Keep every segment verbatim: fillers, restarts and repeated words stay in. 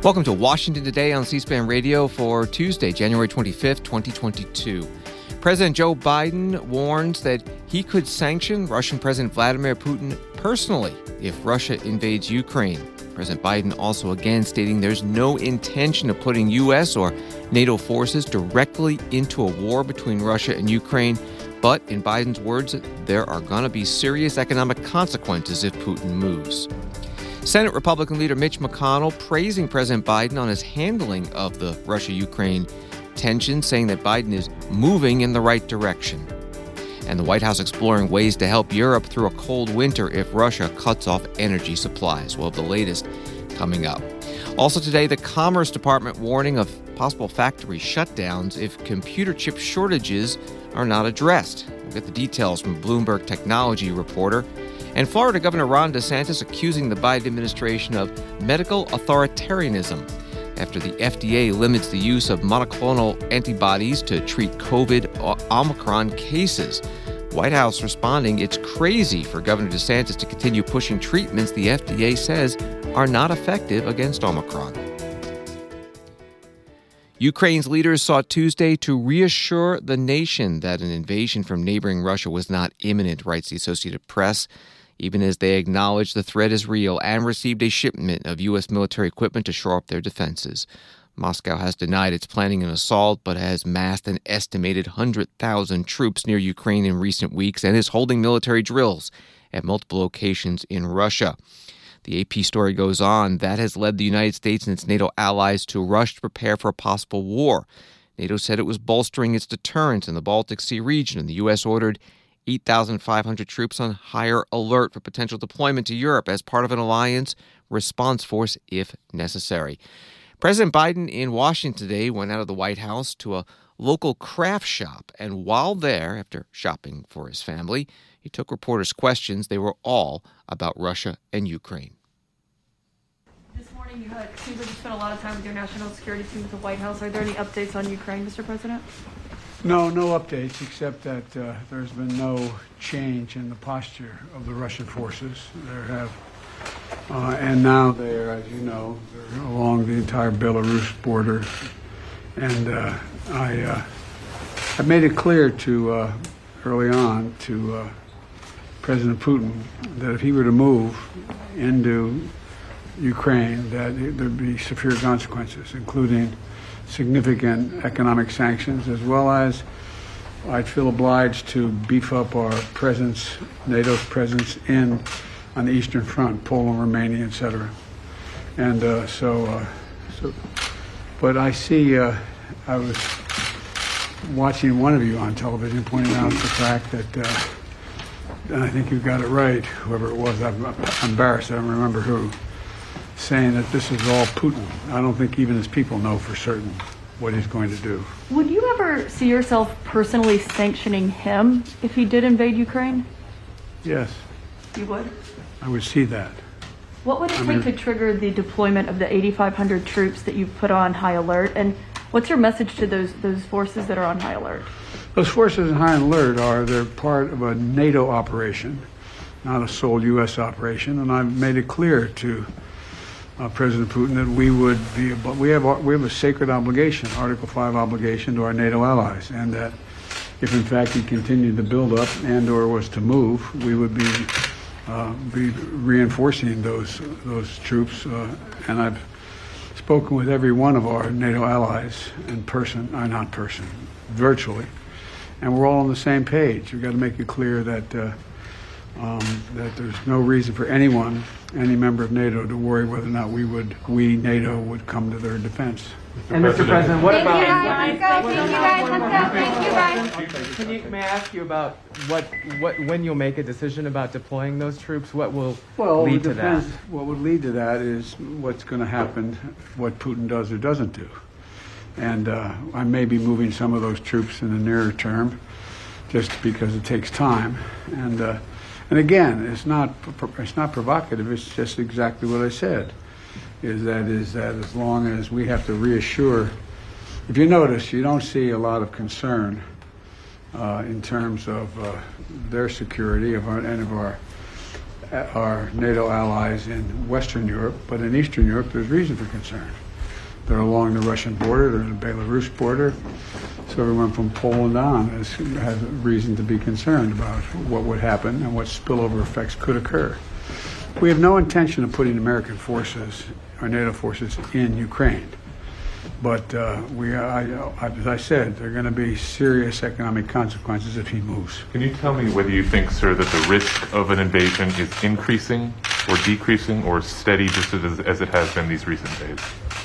Welcome to Washington Today on C-SPAN Radio for Tuesday, January twenty-fifth, twenty twenty-two. President Joe Biden warns that he could sanction Russian President Vladimir Putin personally if Russia invades Ukraine. President Biden also again stating there's no intention of putting U S or NATO forces directly into a war between Russia and Ukraine. But in Biden's words, there are going to be serious economic consequences if Putin moves. Senate Republican leader Mitch McConnell praising President Biden on his handling of the Russia-Ukraine tension, saying that Biden is moving in the right direction. And the White House exploring ways to help Europe through a cold winter if Russia cuts off energy supplies. We'll have the latest coming up. Also today, the Commerce Department warning of possible factory shutdowns if computer chip shortages are not addressed. We'll get the details from Bloomberg technology reporter. And Florida Governor Ron DeSantis accusing the Biden administration of medical authoritarianism after the F D A limits the use of monoclonal antibodies to treat COVID Omicron cases. White House responding, it's crazy for Governor DeSantis to continue pushing treatments the F D A says are not effective against Omicron. Ukraine's leaders sought Tuesday to reassure the nation that an invasion from neighboring Russia was not imminent, writes the Associated Press, even as they acknowledged the threat is real and received a shipment of U S military equipment to shore up their defenses. Moscow has denied it's planning an assault, but has massed an estimated one hundred thousand troops near Ukraine in recent weeks and is holding military drills at multiple locations in Russia. The A P story goes on. That has led the United States and its NATO allies to rush to prepare for a possible war. NATO said it was bolstering its deterrence in the Baltic Sea region, and the U S ordered eight thousand five hundred troops on higher alert for potential deployment to Europe as part of an alliance response force if necessary. President Biden in Washington today went out of the White House to a local craft shop, and while there, after shopping for his family, he took reporters' questions. They were all about Russia and Ukraine. This morning, you had, seems like you spent a lot of time with your national security team at the White House. Are there any updates on Ukraine, Mister President? No, no updates, except that uh, there's been no change in the posture of the Russian forces. There have, uh, and now they're, as you know, they're along the entire Belarus border. And uh, I, uh, I made it clear to uh, early on to uh, President Putin that if he were to move into Ukraine, that there'd be severe consequences, including significant economic sanctions, as well as I'd feel obliged to beef up our presence, NATO's presence in on the Eastern Front, Poland, Romania, et cetera. And uh, so, uh, so, but I see, uh, I was watching one of you on television pointing out the fact that, uh, and I think you got it right, whoever it was, I'm embarrassed, I don't remember who, saying that this is all Putin. I don't think even his people know for certain what he's going to do. Would you ever see yourself personally sanctioning him if he did invade Ukraine? Yes. You would? I would see that. What would it I take mean, to trigger the deployment of the eighty-five hundred troops that you've put on high alert? And what's your message to those those forces that are on high alert? Those forces on high alert are, they're part of a NATO operation, not a sole U S operation, and I've made it clear to Uh, President Putin that we would be, we have we have a sacred obligation, Article five obligation to our NATO allies, and that if in fact he continued to build up and or was to move, we would be uh, be reinforcing those those troops. Uh, and I've spoken with every one of our NATO allies in person, or not person, virtually, and we're all on the same page. We've got to make it clear that. Uh, Um, that there's no reason for anyone, any member of NATO, to worry whether or not we would, we NATO would come to their defense. And Mister President, what Thank about? you guys. Let's go. Thank you guys. Let's go. Thank you guys. Can you, may I ask you about what, what, when you'll make a decision about deploying those troops? What will well, lead to that? What would lead to that is what's going to happen, what Putin does or doesn't do. And uh, I may be moving some of those troops in the nearer term, just because it takes time. And. Uh, And again, it's not it's not provocative. It's just exactly what I said. Is that is that as long as we have to reassure, if you notice, you don't see a lot of concern uh, in terms of uh, their security of our and of our our NATO allies in Western Europe, but in Eastern Europe, there's reason for concern. They're along the Russian border, they're in the Belarus border. So everyone from Poland on has, has reason to be concerned about what would happen and what spillover effects could occur. We have no intention of putting American forces or NATO forces in Ukraine. But uh, we, I, I, as I said, there are going to be serious economic consequences if he moves. Can you tell me whether you think, sir, that the risk of an invasion is increasing or decreasing or steady just as, as it has been these recent days?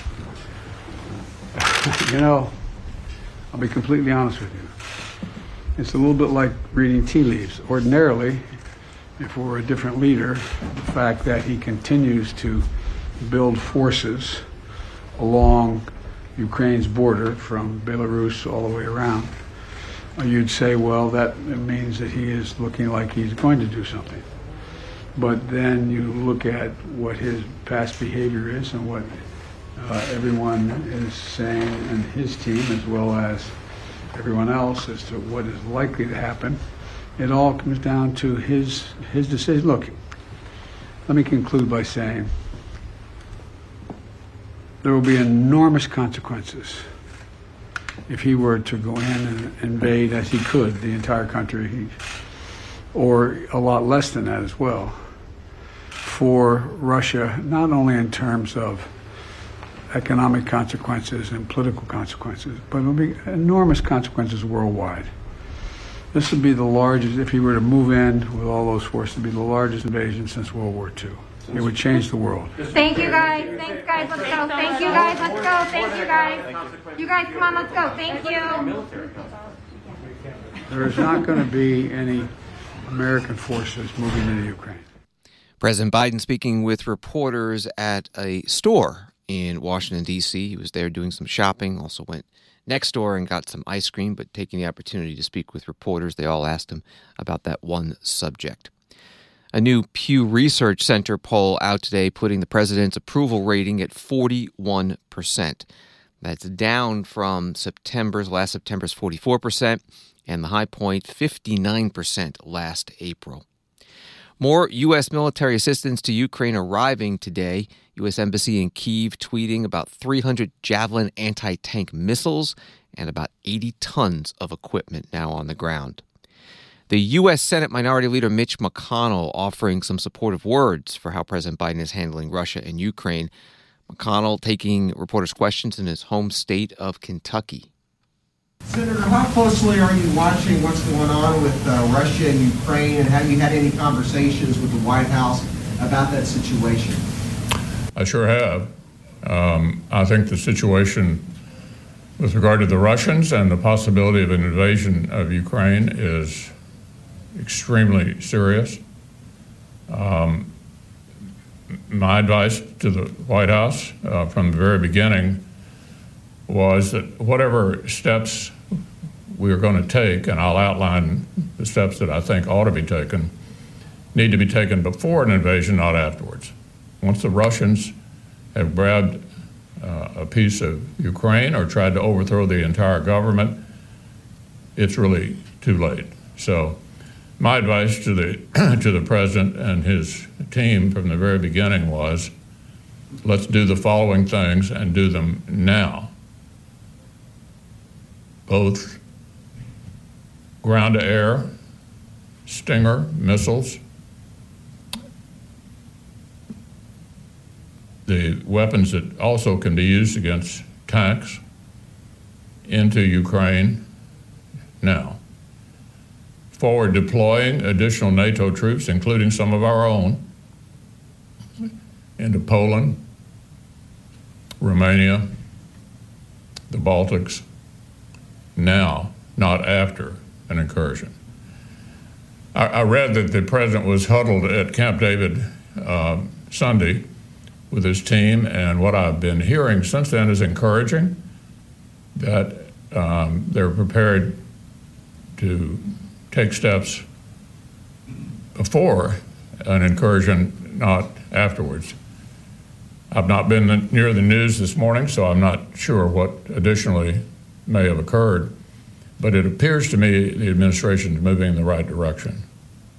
You know, I'll be completely honest with you. It's a little bit like reading tea leaves. Ordinarily, if we're a different leader, the fact that he continues to build forces along Ukraine's border from Belarus all the way around, you'd say, well, that means that he is looking like he's going to do something. But then you look at what his past behavior is and what uh, everyone is saying, and his team, as well as everyone else, as to what is likely to happen. It all comes down to his his decision. Look, let me conclude by saying there will be enormous consequences if he were to go in and invade, as he could, the entire country, or a lot less than that as well, for Russia, not only in terms of economic consequences and political consequences, but it will be enormous consequences worldwide. This would be the largest, if he were to move in with all those forces, it would be the largest invasion since World War Two. It would change the world. Thank you, guys. Thanks, guys. Let's go. Thank you, guys. Let's go. Thank you, guys. You guys, come on. Let's go. Thank you. There is not going to be any American forces moving into Ukraine. President Biden speaking with reporters at a store in Washington, D C He was there doing some shopping, also went next door and got some ice cream, but taking the opportunity to speak with reporters, they all asked him about that one subject. A new Pew Research Center poll out today putting the president's approval rating at forty-one percent. That's down from September's, last September's forty-four percent, and the high point, fifty-nine percent last April. More U S military assistance to Ukraine arriving today. U S Embassy in Kyiv tweeting about three hundred Javelin anti-tank missiles and about eighty tons of equipment now on the ground. The U S Senate Minority Leader Mitch McConnell offering some supportive words for how President Biden is handling Russia and Ukraine. McConnell taking reporters' questions in his home state of Kentucky. Senator, how closely are you watching what's going on with uh, Russia and Ukraine, and have you had any conversations with the White House about that situation? I sure have. Um, I think the situation with regard to the Russians and the possibility of an invasion of Ukraine is extremely serious. Um, my advice to the White House uh, from the very beginning was that whatever steps we are going to take, and I'll outline the steps that I think ought to be taken, need to be taken before an invasion, not afterwards. Once the Russians have grabbed uh, a piece of Ukraine or tried to overthrow the entire government, it's really too late. So my advice to the to the president and his team from the very beginning was, let's do the following things and do them now. Both ground-to-air, Stinger missiles, the weapons that also can be used against tanks, into Ukraine now. Forward deploying additional NATO troops, including some of our own, into Poland, Romania, the Baltics, now, not after an incursion. I, I read that the president was huddled at Camp David uh, Sunday with his team, and what I've been hearing since then is encouraging, that um, they're prepared to take steps before an incursion, not afterwards. I've not been near the news this morning, so I'm not sure what additionally may have occurred, but it appears to me the administration is moving in the right direction.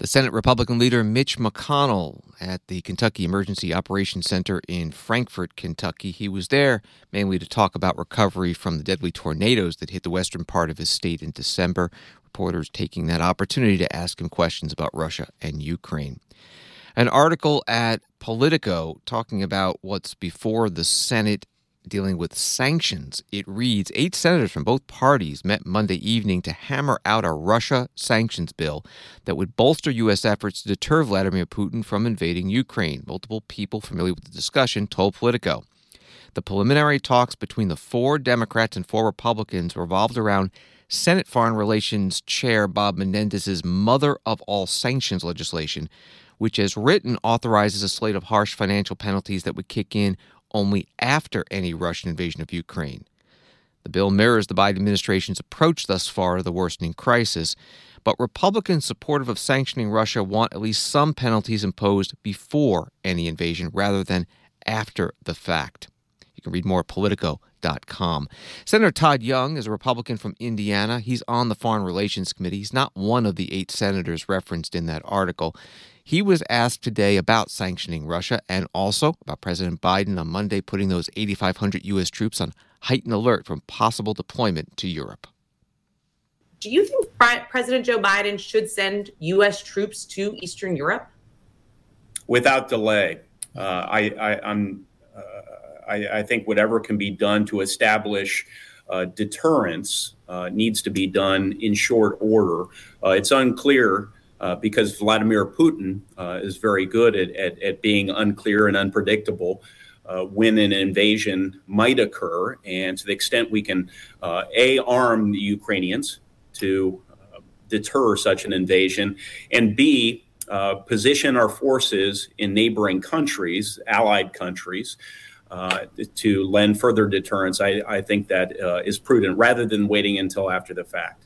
The Senate Republican leader Mitch McConnell at the Kentucky Emergency Operations Center in Frankfort, Kentucky. He was there mainly to talk about recovery from the deadly tornadoes that hit the western part of his state in December. Reporters taking that opportunity to ask him questions about Russia and Ukraine. An article at Politico talking about what's before the Senate dealing with sanctions. It reads, eight senators from both parties met Monday evening to hammer out a Russia sanctions bill that would bolster U S efforts to deter Vladimir Putin from invading Ukraine. Multiple people familiar with the discussion told Politico. The preliminary talks between the four Democrats and four Republicans revolved around Senate Foreign Relations Chair Bob Menendez's mother of all sanctions legislation, which as written authorizes a slate of harsh financial penalties that would kick in only after any Russian invasion of Ukraine. The bill mirrors the Biden administration's approach thus far to the worsening crisis, but Republicans supportive of sanctioning Russia want at least some penalties imposed before any invasion rather than after the fact. You can read more at Politico dot com. Senator Todd Young is a Republican from Indiana. He's on the Foreign Relations Committee. He's not one of the eight senators referenced in that article. He was asked today about sanctioning Russia and also about President Biden on Monday putting those eighty-five hundred U S troops on heightened alert from possible deployment to Europe. Do you think President Joe Biden should send U S troops to Eastern Europe? Without delay. Uh, I, I, I'm, uh, I, I think whatever can be done to establish uh, deterrence uh, needs to be done in short order. Uh, it's unclear Uh, because Vladimir Putin uh, is very good at, at, at being unclear and unpredictable uh, when an invasion might occur. And to the extent we can, uh, A, arm the Ukrainians to uh, deter such an invasion, and B, uh, position our forces in neighboring countries, allied countries, uh, to lend further deterrence, I, I think that uh, is prudent rather than waiting until after the fact.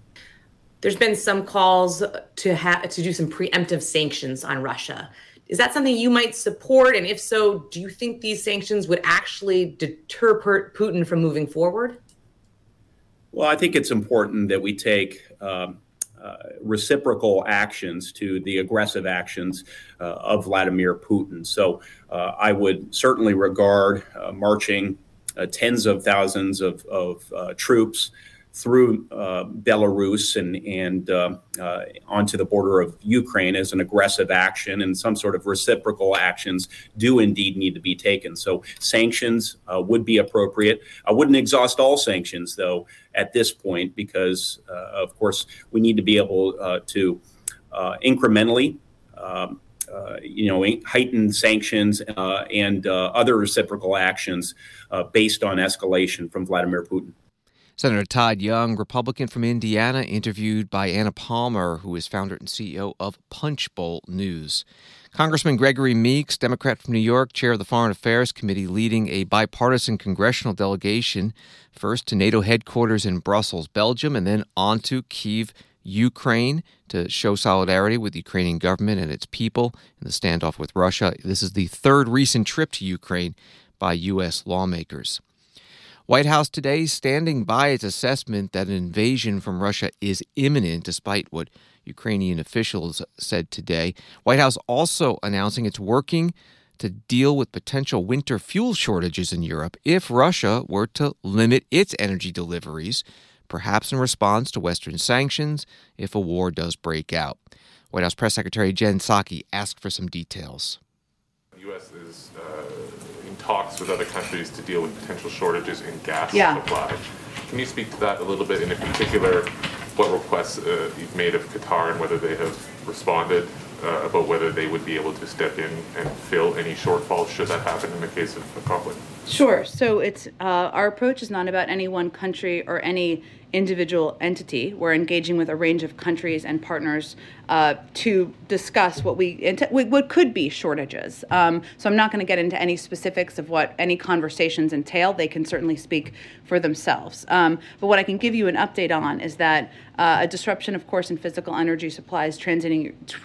There's been some calls to ha- to do some preemptive sanctions on Russia. Is that something you might support? And if so, do you think these sanctions would actually deter Putin from moving forward? Well, I think it's important that we take um, uh, reciprocal actions to the aggressive actions uh, of Vladimir Putin. So uh, I would certainly regard uh, marching uh, tens of thousands of, of uh, troops through uh, Belarus and, and uh, uh, onto the border of Ukraine as an aggressive action, and some sort of reciprocal actions do indeed need to be taken. So sanctions uh, would be appropriate. I wouldn't exhaust all sanctions, though, at this point, because, uh, of course, we need to be able uh, to uh, incrementally um, Uh, you know, heightened sanctions uh, and uh, other reciprocal actions uh, based on escalation from Vladimir Putin. Senator Todd Young, Republican from Indiana, interviewed by Anna Palmer, who is founder and C E O of Punchbowl News. Congressman Gregory Meeks, Democrat from New York, chair of the Foreign Affairs Committee, leading a bipartisan congressional delegation, first to NATO headquarters in Brussels, Belgium, and then on to Kyiv, Ukraine, to show solidarity with the Ukrainian government and its people in the standoff with Russia. This is the third recent trip to Ukraine by U S lawmakers. White House today standing by its assessment that an invasion from Russia is imminent, despite what Ukrainian officials said today. White House also announcing it's working to deal with potential winter fuel shortages in Europe if Russia were to limit its energy deliveries, perhaps in response to Western sanctions if a war does break out. White House Press Secretary Jen Psaki asked for some details. The U S is uh, in talks with other countries to deal with potential shortages in gas yeah. supply. Can you speak to that a little bit, and in particular, what requests uh, you've made of Qatar and whether they have responded uh, about whether they would be able to step in and fill any shortfalls should that happen in the case of a conflict? Sure. So it's uh, our approach is not about any one country or any individual entity. We're engaging with a range of countries and partners uh, to discuss what we what could be shortages. Um, so I'm not going to get into any specifics of what any conversations entail. They can certainly speak for themselves. Um, but what I can give you an update on is that uh, a disruption, of course, in physical energy supplies transiting transiting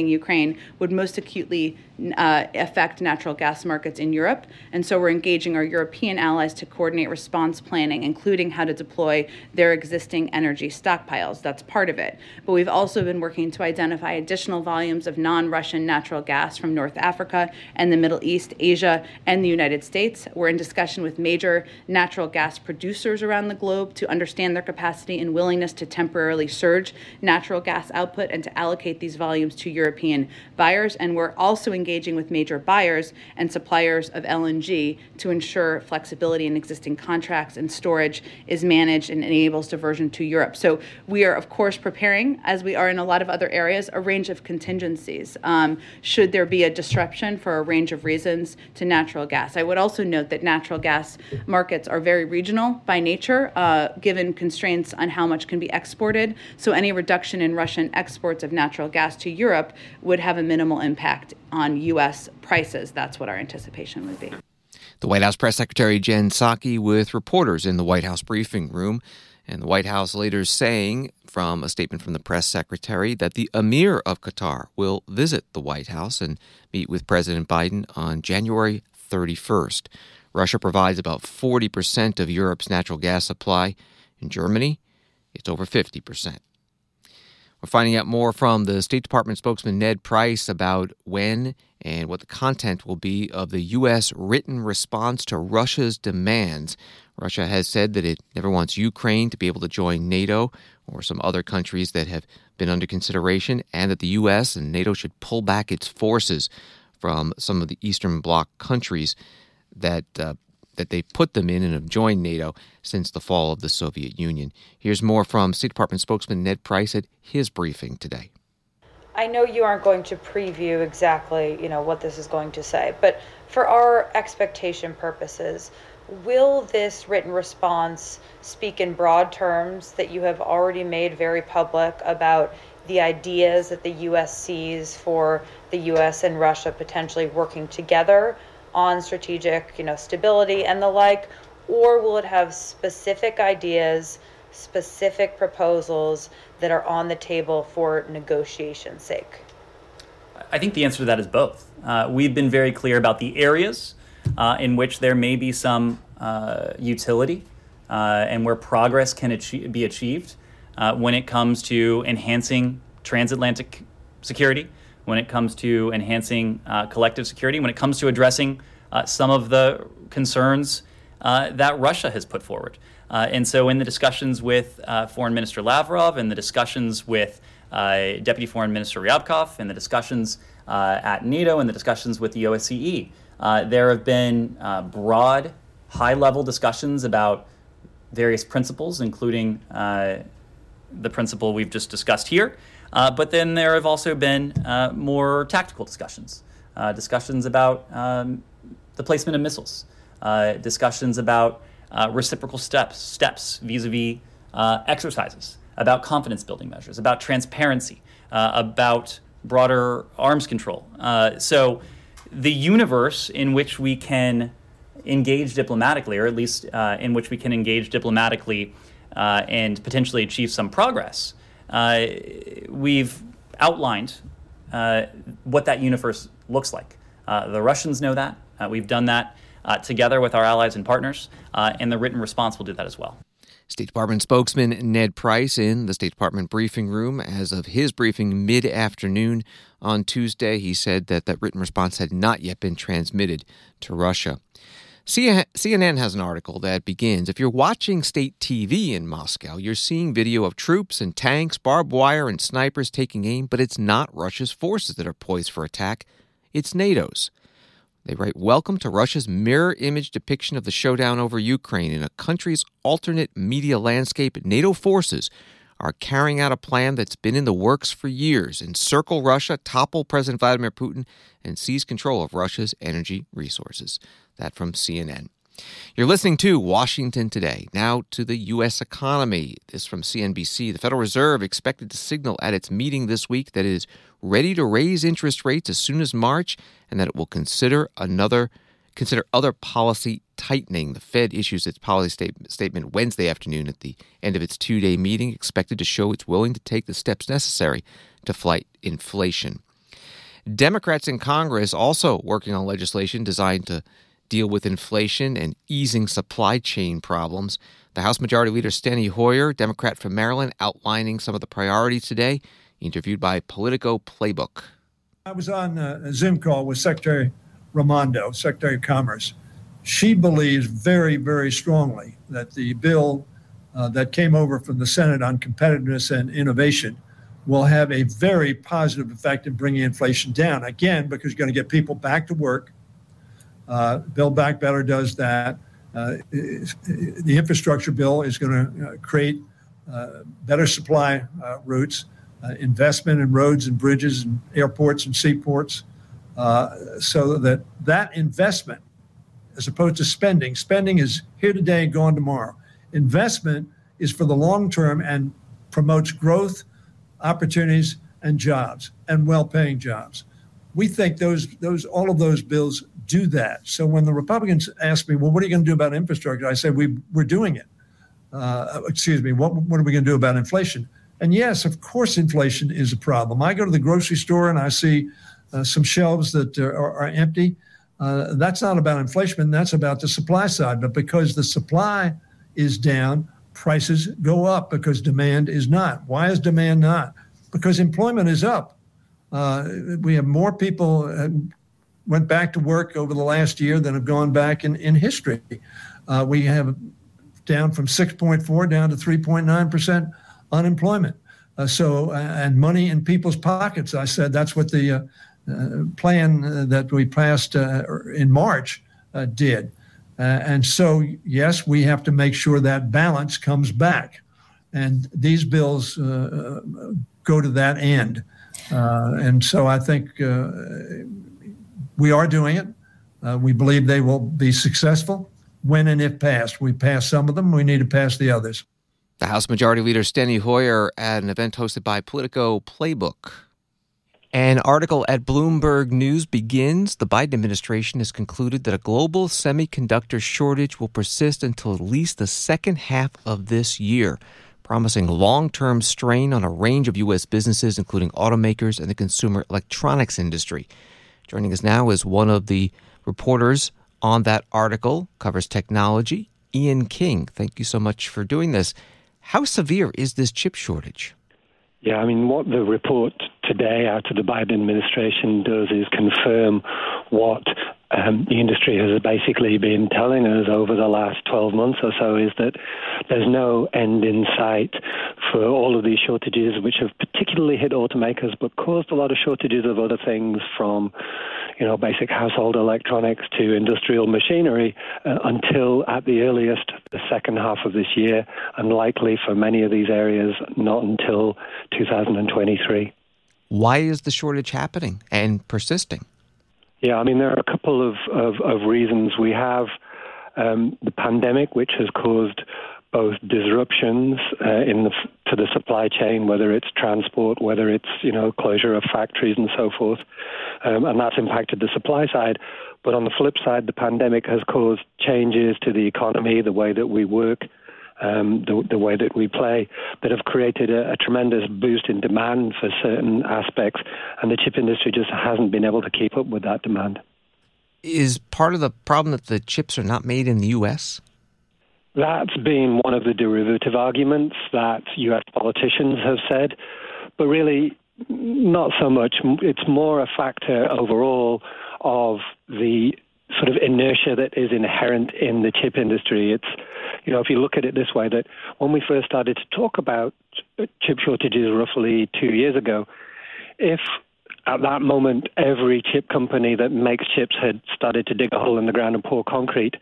invading Ukraine would most acutely uh, affect natural gas markets in Europe. And so we're engaging our European allies to coordinate response planning, including how to deploy their existing energy stockpiles. That's part of it. But we've also been working to identify additional volumes of non-Russian natural gas from North Africa and the Middle East, Asia, and the United States. We're in discussion with major natural gas producers around the globe to understand their capacity and willingness to temporarily surge natural gas output and to allocate these volumes to European buyers. And we're also engaging with major buyers and suppliers of L N G to ensure flexibility in existing contracts and storage is managed and enables diversion to Europe. So we are, of course, preparing, as we are in a lot of other areas, a range of contingencies um, should there be a disruption for a range of reasons to natural gas. I would also note that natural gas markets are very regional by nature, uh, given constraints on how much can be exported. So any reduction in Russian exports of natural gas to Europe would have a minimal impact on U S prices. That's what our anticipation would be. The White House Press Secretary Jen Psaki with reporters in the White House briefing room. And the White House later saying, from a statement from the press secretary, that the Emir of Qatar will visit the White House and meet with President Biden on January thirty-first. Russia provides about forty percent of Europe's natural gas supply. In Germany, it's over fifty percent. We're finding out more from the State Department spokesman Ned Price about when and what the content will be of the U S written response to Russia's demands. Russia has said that it never wants Ukraine to be able to join NATO or some other countries that have been under consideration, and that the U S and NATO should pull back its forces from some of the Eastern Bloc countries that uh, that they put them in and have joined NATO since the fall of the Soviet Union. Here's more from State Department spokesman Ned Price at his briefing today. I know you aren't going to preview exactly, you know, what this is going to say, but for our expectation purposes, will this written response speak in broad terms that you have already made very public about the ideas that the U S sees for the U S and Russia potentially working together on strategic, you know, stability and the like, or will it have specific ideas, specific proposals that are on the table for negotiation's sake? I think the answer to that is both. Uh, we've been very clear about the areas uh, in which there may be some uh, utility uh, and where progress can achieve, be achieved uh, when it comes to enhancing transatlantic security, when it comes to enhancing uh, collective security, when it comes to addressing uh, some of the concerns uh, that Russia has put forward. Uh, and so in the discussions with uh, Foreign Minister Lavrov and the discussions with uh, Deputy Foreign Minister Ryabkov and the discussions uh, at NATO and the discussions with the O S C E, uh, there have been uh, broad, high-level discussions about various principles, including uh, the principle we've just discussed here. Uh, but then there have also been uh, more tactical discussions, uh, discussions about um, the placement of missiles, uh, discussions about uh, reciprocal steps, steps vis-a-vis uh, exercises, about confidence-building measures, about transparency, uh, about broader arms control. Uh, so the universe in which we can engage diplomatically, or at least uh, in which we can engage diplomatically uh, and potentially achieve some progress, Uh, we've outlined uh, what that universe looks like. Uh, the Russians know that. Uh, we've done that uh, together with our allies and partners, uh, and the written response will do that as well. State Department spokesman Ned Price in the State Department briefing room. As of his briefing mid-afternoon on Tuesday, he said that that written response had not yet been transmitted to Russia. C N N has an article that begins, if you're watching state T V in Moscow, you're seeing video of troops and tanks, barbed wire, and snipers taking aim, but it's not Russia's forces that are poised for attack. It's NATO's. They write, welcome to Russia's mirror image depiction of the showdown over Ukraine. In a country's alternate media landscape, NATO forces are carrying out a plan that's been in the works for years. Encircle Russia, topple President Vladimir Putin, and seize control of Russia's energy resources. That from C N N. You're listening to Washington Today. Now to the U S economy. This from C N B C. The Federal Reserve expected to signal at its meeting this week that it is ready to raise interest rates as soon as March, and that it will consider another consider other policy tightening. The Fed issues its policy state, statement Wednesday afternoon at the end of its two-day meeting, expected to show it's willing to take the steps necessary to fight inflation. Democrats in Congress also working on legislation designed to deal with inflation and easing supply chain problems. The House Majority Leader Steny Hoyer, Democrat from Maryland, outlining some of the priorities today, interviewed by Politico Playbook. I was on a Zoom call with Secretary Raimondo, Secretary of Commerce. She believes very, very strongly that the bill uh, that came over from the Senate on competitiveness and innovation will have a very positive effect in bringing inflation down. Again, because you're going to get people back to work. Uh, Build Back Better does that. Uh, the infrastructure bill is going to uh, create uh, better supply uh, routes, uh, investment in roads and bridges and airports and seaports, uh, so that that investment, as opposed to spending, spending is here today and gone tomorrow. Investment is for the long term and promotes growth, opportunities, and jobs, and well-paying jobs. We think those those all of those bills do that. So when the Republicans ask me, well, what are you going to do about infrastructure? I say, we, we're doing it. Uh, excuse me, what, what are we going to do about inflation? And yes, of course, inflation is a problem. I go to the grocery store and I see uh, some shelves that are, are empty. Uh, that's not about inflation, that's about the supply side. But because the supply is down, prices go up because demand is not. Why is demand not? Because employment is up. Uh, we have more people uh, went back to work over the last year than have gone back in, in history. Uh, we have down from six point four down to three point nine percent unemployment. Uh, so, uh, and money in people's pockets. I said that's what the uh, uh, plan uh, that we passed uh, in March uh, did. Uh, and so, yes, we have to make sure that balance comes back. And these bills uh, go to that end. Uh, and so I think uh, we are doing it. Uh, we believe they will be successful when and if passed. We passed some of them. We need to pass the others. The House Majority Leader Steny Hoyer at an event hosted by Politico Playbook. An article at Bloomberg News begins. The Biden administration has concluded that a global semiconductor shortage will persist until at least the second half of this year, promising long-term strain on a range of U S businesses, including automakers and the consumer electronics industry. Joining us now is one of the reporters on that article, covers technology, Ian King. Thank you so much for doing this. How severe is this chip shortage? Yeah, I mean, what the report today out of the Biden administration does is confirm what um, the industry has basically been telling us over the last twelve months or so, is that there's no end in sight for all of these shortages, which have particularly hit automakers, but caused a lot of shortages of other things, from, you know, basic household electronics to industrial machinery, uh, until at the earliest the second half of this year, and likely for many of these areas not until two thousand twenty-three. Why is the shortage happening and persisting? Yeah, I mean, there are a couple of, of, of reasons. We have um, the pandemic, which has caused both disruptions uh, in the, to the supply chain, whether it's transport, whether it's, you know, closure of factories and so forth, um, and that's impacted the supply side. But on the flip side, the pandemic has caused changes to the economy, the way that we work, um, the, the way that we play, that have created a, a tremendous boost in demand for certain aspects, and the chip industry just hasn't been able to keep up with that demand. Is part of the problem that the chips are not made in the U S? That's been one of the derivative arguments that U S politicians have said, but really not so much. It's more a factor overall of the sort of inertia that is inherent in the chip industry. It's, you know, if you look at it this way, that when we first started to talk about chip shortages roughly two years ago, if at that moment every chip company that makes chips had started to dig a hole in the ground and pour concrete,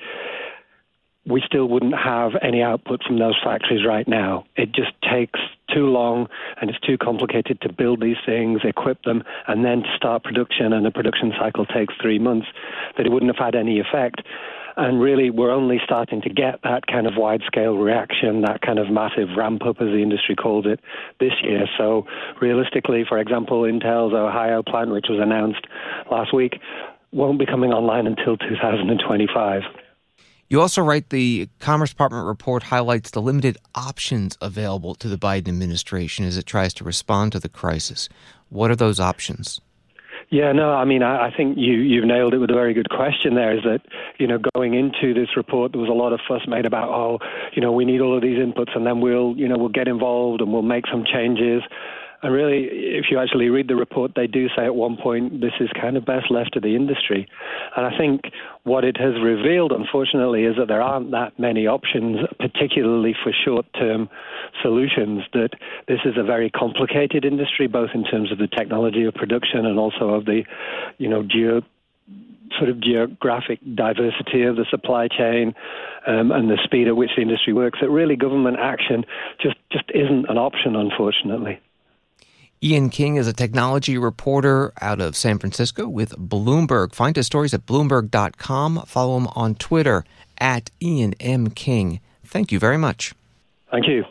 we still wouldn't have any output from those factories right now. It just takes too long and it's too complicated to build these things, equip them, and then to start production, and the production cycle takes three months, that it wouldn't have had any effect. And really, we're only starting to get that kind of wide-scale reaction, that kind of massive ramp-up, as the industry calls it, this year. So realistically, for example, Intel's Ohio plant, which was announced last week, won't be coming online until two thousand twenty-five. You also write the Commerce Department report highlights the limited options available to the Biden administration as it tries to respond to the crisis. What are those options? Yeah, no, I mean, I, I think you, you've nailed it with a very good question there, is that, you know, going into this report, there was a lot of fuss made about, oh, you know, we need all of these inputs and then we'll, you know, we'll get involved and we'll make some changes. And really, if you actually read the report, they do say at one point, this is kind of best left to the industry. And I think what it has revealed, unfortunately, is that there aren't that many options, particularly for short-term solutions, that this is a very complicated industry, both in terms of the technology of production and also of the, you know, geo sort of geographic diversity of the supply chain um, and the speed at which the industry works, that really government action just, just isn't an option, unfortunately. Ian King is a technology reporter out of San Francisco with Bloomberg. Find his stories at Bloomberg dot com. Follow him on Twitter at Ian M. King. Thank you very much. Thank you.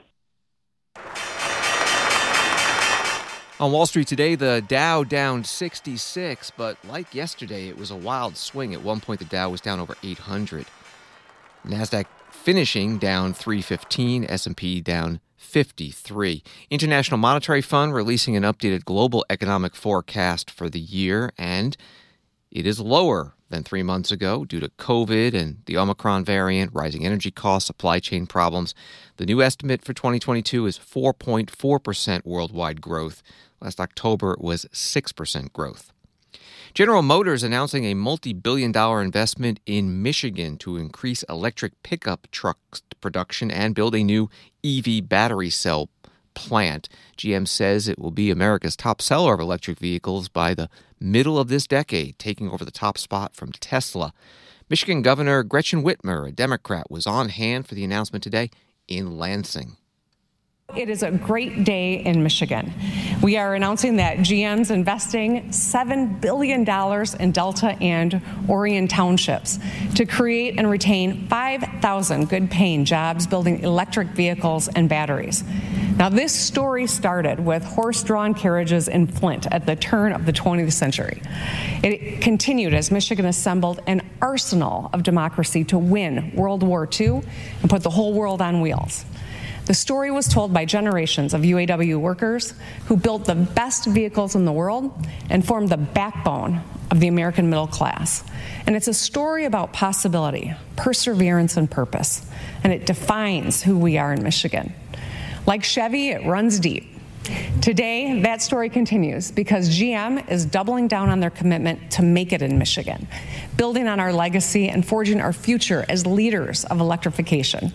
On Wall Street today, the Dow down sixty-six, but like yesterday, it was a wild swing. At one point, the Dow was down over eight hundred. NASDAQ finishing down three fifteen, S and P down fifty-three. International Monetary Fund releasing an updated global economic forecast for the year, and it is lower than three months ago due to COVID and the Omicron variant, rising energy costs, supply chain problems. The new estimate for twenty twenty-two is four point four percent worldwide growth. Last October, it was six percent growth. General Motors announcing a multi-billion dollar investment in Michigan to increase electric pickup truck production and build a new E V battery cell plant. G M says it will be America's top seller of electric vehicles by the middle of this decade, taking over the top spot from Tesla. Michigan Governor Gretchen Whitmer, a Democrat, was on hand for the announcement today in Lansing. It is a great day in Michigan. We are announcing that G M's investing seven billion dollars in Delta and Orion townships to create and retain five thousand good-paying jobs building electric vehicles and batteries. Now, this story started with horse-drawn carriages in Flint at the turn of the twentieth century. It continued as Michigan assembled an arsenal of democracy to win World War Two and put the whole world on wheels. The story was told by generations of U A W workers who built the best vehicles in the world and formed the backbone of the American middle class. And it's a story about possibility, perseverance, and purpose. And it defines who we are in Michigan. Like Chevy, it runs deep. Today, that story continues because G M is doubling down on their commitment to make it in Michigan, building on our legacy and forging our future as leaders of electrification.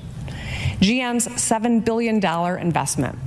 G M's seven billion dollars investment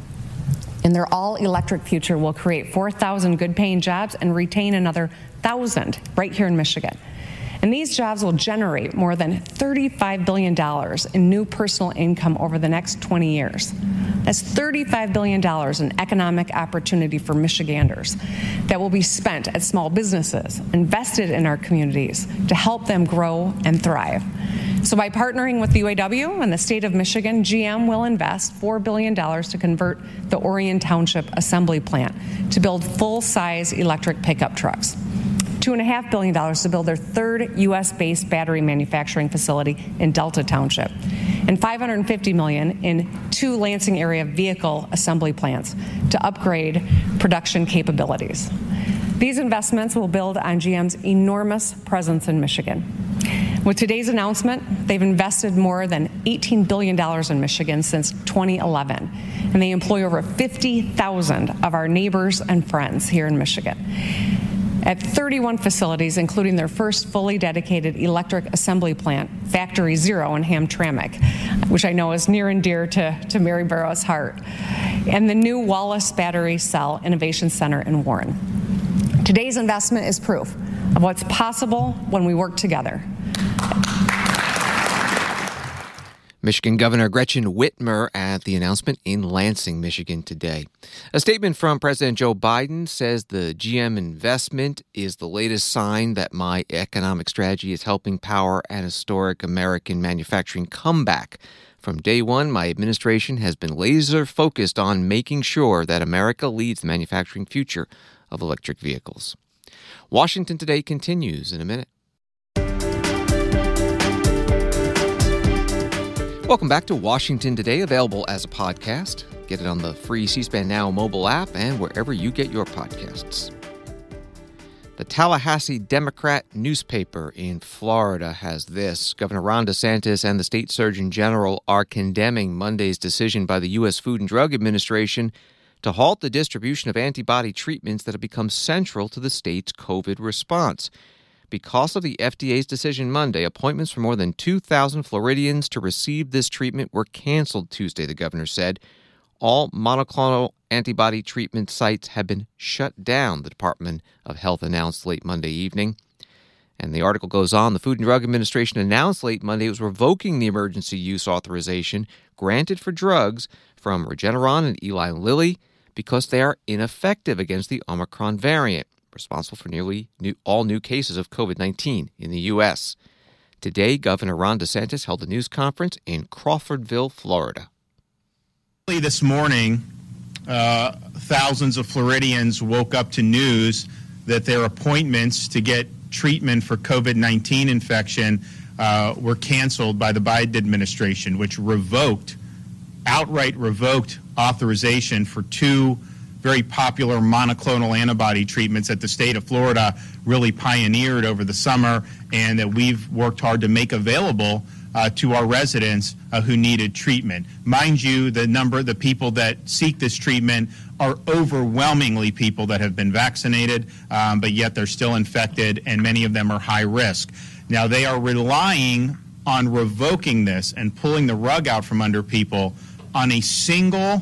in their all-electric future will create four thousand good-paying jobs and retain another one thousand right here in Michigan. And these jobs will generate more than thirty-five billion dollars in new personal income over the next twenty years. That's thirty-five billion dollars in economic opportunity for Michiganders that will be spent at small businesses, invested in our communities to help them grow and thrive. So by partnering with the U A W and the state of Michigan, G M will invest four billion dollars to convert the Orion Township assembly plant to build full-size electric pickup trucks. two point five billion dollars to build their third U S-based battery manufacturing facility in Delta Township, and five hundred fifty million dollars in two Lansing area vehicle assembly plants to upgrade production capabilities. These investments will build on G M's enormous presence in Michigan. With today's announcement, they've invested more than eighteen billion dollars in Michigan since twenty eleven, and they employ over fifty thousand of our neighbors and friends here in Michigan at thirty-one facilities, including their first fully dedicated electric assembly plant, Factory Zero in Hamtramck, which I know is near and dear to, to Mary Barrow's heart, and the new Wallace Battery Cell Innovation Center in Warren. Today's investment is proof of what's possible when we work together. Michigan Governor Gretchen Whitmer at the announcement in Lansing, Michigan today. A statement from President Joe Biden says the G M investment is the latest sign that my economic strategy is helping power an historic American manufacturing comeback. From day one, my administration has been laser focused on making sure that America leads the manufacturing future of electric vehicles. Washington Today continues in a minute. Welcome back to Washington Today, available as a podcast. Get it on the free C-SPAN Now mobile app and wherever you get your podcasts. The Tallahassee Democrat newspaper in Florida has this. Governor Ron DeSantis and the state surgeon general are condemning Monday's decision by the U S Food and Drug Administration to halt the distribution of antibody treatments that have become central to the state's COVID response. Because of the F D A's decision Monday, appointments for more than two thousand Floridians to receive this treatment were canceled Tuesday, the governor said. All monoclonal antibody treatment sites have been shut down, the Department of Health announced late Monday evening. And the article goes on, the Food and Drug Administration announced late Monday it was revoking the emergency use authorization granted for drugs from Regeneron and Eli Lilly because they are ineffective against the Omicron variant, responsible for nearly new, all new cases of COVID nineteen in the U S. Today, Governor Ron DeSantis held a news conference in Crawfordville, Florida. This morning, uh, thousands of Floridians woke up to news that their appointments to get treatment for COVID nineteen infection uh, were canceled by the Biden administration, which revoked, outright revoked authorization for two very popular monoclonal antibody treatments that the state of Florida really pioneered over the summer and that we've worked hard to make available Uh, to our residents uh, who needed treatment. Mind you, the number, the people that seek this treatment are overwhelmingly people that have been vaccinated, um, but yet they're still infected, and many of them are high risk. Now, they are relying on revoking this and pulling the rug out from under people on a single,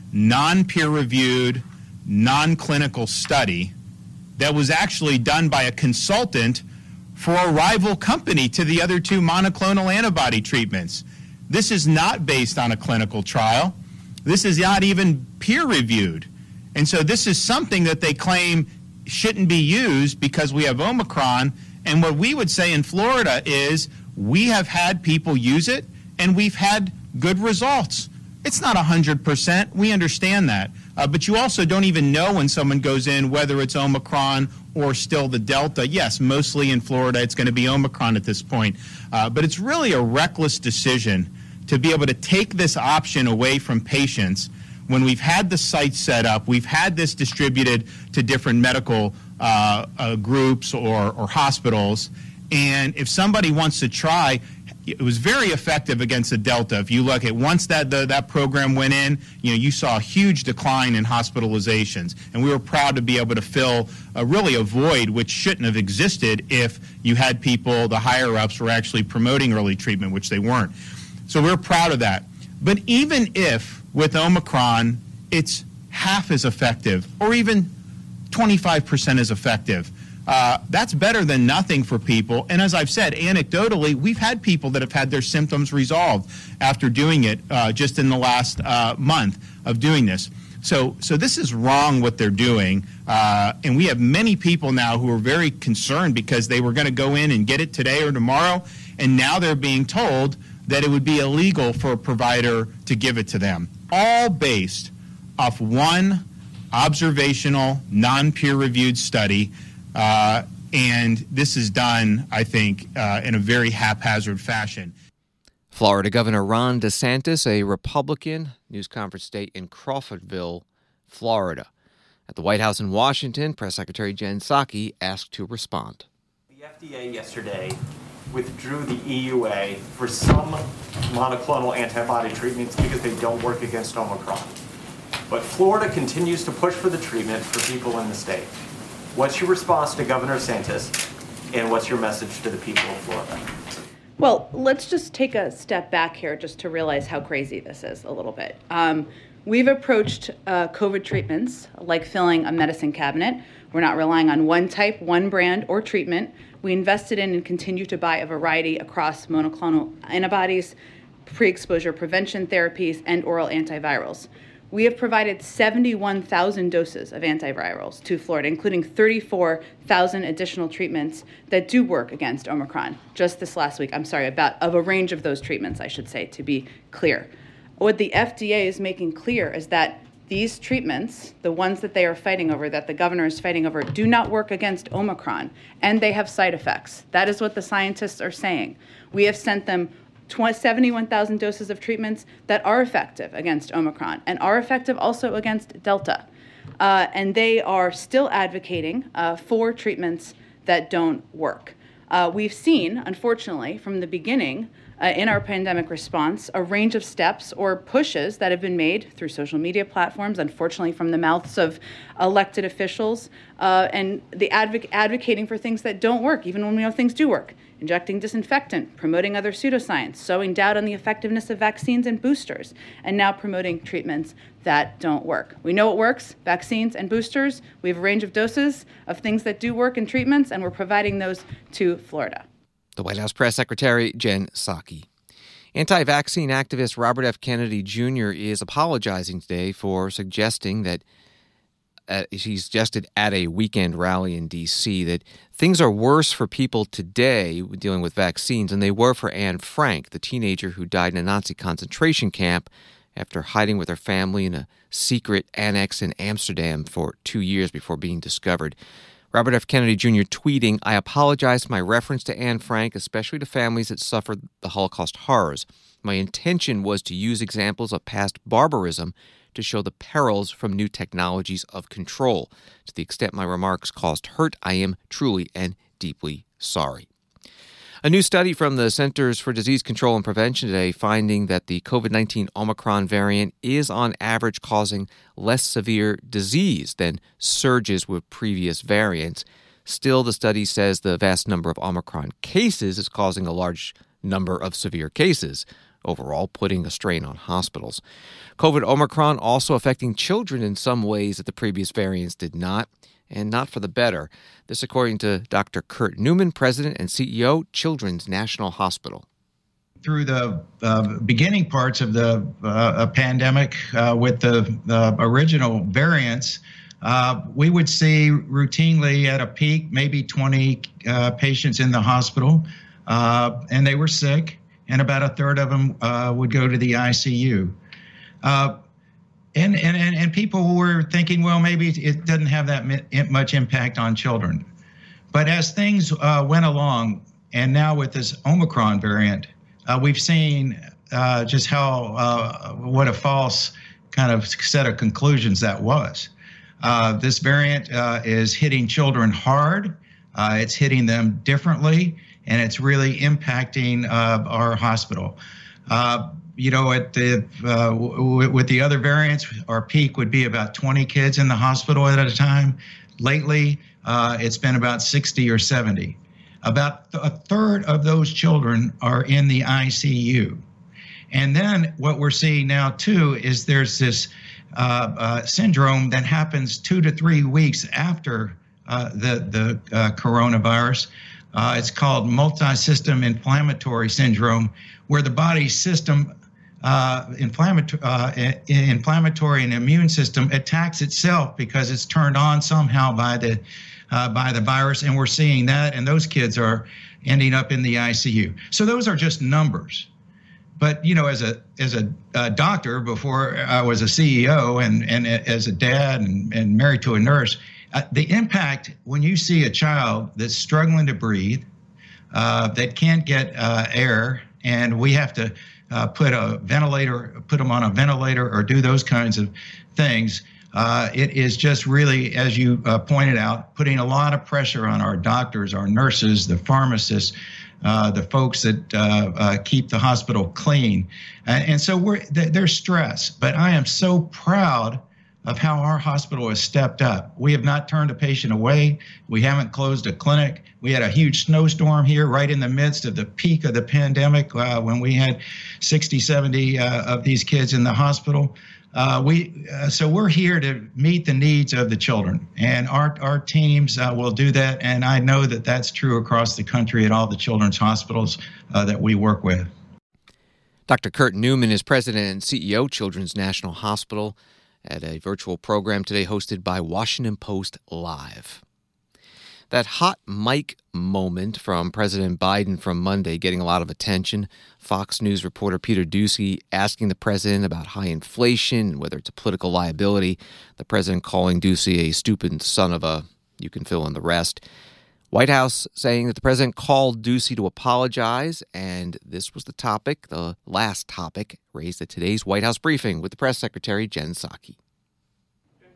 non-peer-reviewed, non-clinical study that was actually done by a consultant for a rival company to the other two monoclonal antibody treatments. This is not based on a clinical trial. This is not even peer-reviewed. And so this is something that they claim shouldn't be used because we have Omicron. And what we would say in Florida is we have had people use it, and we've had good results. It's not one hundred percent. We understand that. Uh, but you also don't even know when someone goes in whether it's Omicron or still the Delta. Yes, mostly in Florida it's going to be Omicron at this point. Uh, but it's really a reckless decision to be able to take this option away from patients when we've had the sites set up, we've had this distributed to different medical uh, uh, groups or, or hospitals. And if somebody wants to try, it was very effective against the Delta. If you look at once that the, that program went in, you know, you saw a huge decline in hospitalizations, and we were proud to be able to fill uh, really a void which shouldn't have existed if you had people, the higher ups, were actually promoting early treatment, which they weren't. So we're proud of that. But even if with Omicron it's half as effective, or even twenty-five percent as effective, Uh, that's better than nothing for people. And as I've said, anecdotally, we've had people that have had their symptoms resolved after doing it uh, just in the last uh, month of doing this. So, so this is wrong what they're doing. Uh, and we have many people now who are very concerned because they were going to go in and get it today or tomorrow. And now they're being told that it would be illegal for a provider to give it to them, all based off one observational, non-peer-reviewed study. Uh, and this is done, I think, uh, in a very haphazard fashion. Florida Governor Ron DeSantis, a Republican, news conference today in Crawfordville, Florida. At the White House in Washington, Press Secretary Jen Psaki asked to respond. The F D A yesterday withdrew the E U A for some monoclonal antibody treatments because they don't work against Omicron. But Florida continues to push for the treatment for people in the state. What's your response to Governor DeSantis, and what's your message to the people of Florida? Well, let's just take a step back here just to realize how crazy this is a little bit. Um, we've approached uh, COVID treatments like filling a medicine cabinet. We're not relying on one type, one brand, or treatment. We invested in and continue to buy a variety across monoclonal antibodies, pre-exposure prevention therapies, and oral antivirals. We have provided seventy-one thousand doses of antivirals to Florida, including thirty-four thousand additional treatments that do work against Omicron just this last week. I'm sorry, about of a range of those treatments, I should say, to be clear. What the F D A is making clear is that these treatments, the ones that they are fighting over, that the governor is fighting over, do not work against Omicron, and they have side effects. That is what the scientists are saying. We have sent them seventy-one thousand doses of treatments that are effective against Omicron and are effective also against Delta. uh, and they are still advocating uh, for treatments that don't work. Uh, we've seen, unfortunately, from the beginning uh, in our pandemic response, a range of steps or pushes that have been made through social media platforms, unfortunately from the mouths of elected officials, uh, and the advoc- advocating for things that don't work, even when we know things do work. Injecting disinfectant, promoting other pseudoscience, sowing doubt on the effectiveness of vaccines and boosters, and now promoting treatments that don't work. We know what works, vaccines and boosters. We have a range of doses of things that do work in treatments, and we're providing those to Florida. The White House Press Secretary Jen Psaki. Anti-vaccine activist Robert F. Kennedy Junior is apologizing today for suggesting that Uh, he suggested at a weekend rally in D C that things are worse for people today dealing with vaccines than they were for Anne Frank, the teenager who died in a Nazi concentration camp after hiding with her family in a secret annex in Amsterdam for two years before being discovered. Robert F. Kennedy Junior tweeting, "I apologize for my reference to Anne Frank, especially to families that suffered the Holocaust horrors. My intention was to use examples of past barbarism to show the perils from new technologies of control. To the extent my remarks caused hurt, I am truly and deeply sorry." A new study from the Centers for Disease Control and Prevention today finding that the COVID nineteen Omicron variant is on average causing less severe disease than surges with previous variants. Still, the study says the vast number of Omicron cases is causing a large number of severe cases, overall putting a strain on hospitals. COVID Omicron also affecting children in some ways that the previous variants did not, and not for the better. This according to Doctor Kurt Newman, President and C E O, Children's National Hospital. Through the uh, beginning parts of the uh, pandemic uh, with the, the original variants, uh, we would see routinely at a peak maybe twenty uh, patients in the hospital, uh, and they were sick, and about a third of them uh, would go to the I C U. Uh, and, and, and people were thinking, well, maybe it doesn't have that much impact on children. But as things uh, went along, and now with this Omicron variant, uh, we've seen uh, just how, uh, what a false kind of set of conclusions that was. Uh, this variant uh, is hitting children hard. Uh, it's hitting them differently, and it's really impacting uh, our hospital. Uh, you know, at the uh, w- with the other variants, our peak would be about twenty kids in the hospital at a time. Lately, uh, it's been about sixty or seventy. About a third of those children are in the I C U. And then what we're seeing now, too, is there's this uh, uh, syndrome that happens two to three weeks after uh, the, the uh, coronavirus. Uh, it's called multi-system inflammatory syndrome, where the body's system, uh, inflammatory, uh, inflammatory and immune system attacks itself because it's turned on somehow by the uh, by the virus, and we're seeing that, and those kids are ending up in the I C U. So those are just numbers. But you know, as a as a, a doctor before I was a C E O, and and as a dad and, and married to a nurse. Uh, the impact when you see a child that's struggling to breathe, uh, that can't get uh, air, and we have to uh, put a ventilator, put them on a ventilator, or do those kinds of things. Uh, it is just really, as you uh, pointed out, putting a lot of pressure on our doctors, our nurses, the pharmacists, uh, the folks that uh, uh, keep the hospital clean, and, and so we're they're stressed. But I am so proud of how our hospital has stepped up. We have not turned a patient away. We haven't closed a clinic. We had a huge snowstorm here right in the midst of the peak of the pandemic uh, when we had sixty, seventy uh, of these kids in the hospital. Uh, we uh, so we're here to meet the needs of the children, and our our teams uh, will do that. And I know that that's true across the country at all the children's hospitals uh, that we work with. Doctor Kurt Newman is president and C E O, Children's National Hospital, at a virtual program today hosted by Washington Post Live. That hot mic moment from President Biden from Monday getting a lot of attention. Fox News reporter Peter Doocy asking the president about high inflation and whether it's a political liability. The president calling Doocy a stupid son of a, you can fill in the rest. White House saying that the president called Doocy to apologize, and this was the topic, the last topic, raised at today's White House briefing with the press secretary, Jen Psaki.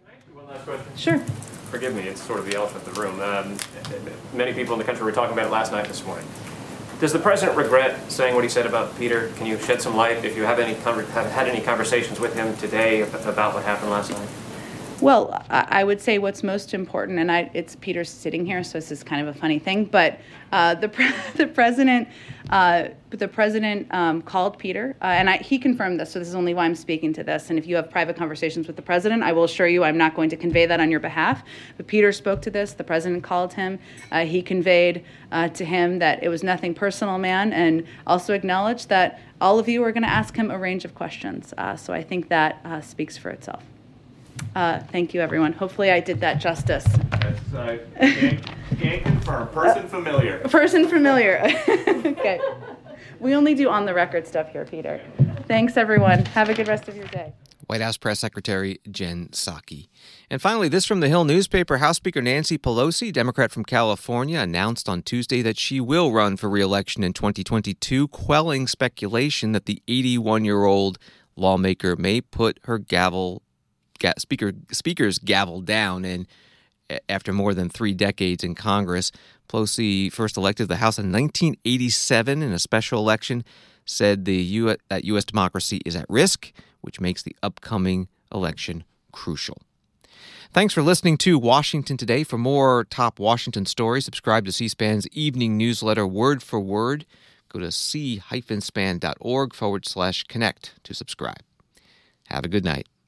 Last question. Sure. Forgive me, it's sort of the elephant in the room. Um, many people in the country were talking about it last night, this morning. Does the president regret saying what he said about Peter? Can you shed some light if you have any have had any conversations with him today about what happened last night? Well, I would say what's most important, and I, it's Peter sitting here, so this is kind of a funny thing, but uh, the pre- the president uh, the president um, called Peter, uh, and I, he confirmed this, so this is only why I'm speaking to this. And if you have private conversations with the president, I will assure you I'm not going to convey that on your behalf. But Peter spoke to this. The president called him. Uh, he conveyed uh, to him that it was nothing personal, man, and also acknowledged that all of you are going to ask him a range of questions. Uh, so I think that uh, speaks for itself. Uh, thank you, everyone. Hopefully I did that justice. That's uh, can, can confirm. Person familiar. Person familiar. Okay. We only do on-the-record stuff here, Peter. Thanks, everyone. Have a good rest of your day. White House Press Secretary Jen Psaki. And finally, this from the Hill newspaper. House Speaker Nancy Pelosi, Democrat from California, announced on Tuesday that she will run for re-election in twenty twenty-two, quelling speculation that the eighty-one-year-old lawmaker may put her gavel Ga- speaker speaker's gavel down. And after more than three decades in Congress, Pelosi first elected to the House in nineteen eighty-seven in a special election, said the U- that U S democracy is at risk, which makes the upcoming election crucial. Thanks for listening to Washington Today. For more top Washington stories, subscribe to C-SPAN's evening newsletter, Word for Word. Go to c-span.org forward slash connect to subscribe. Have a good night.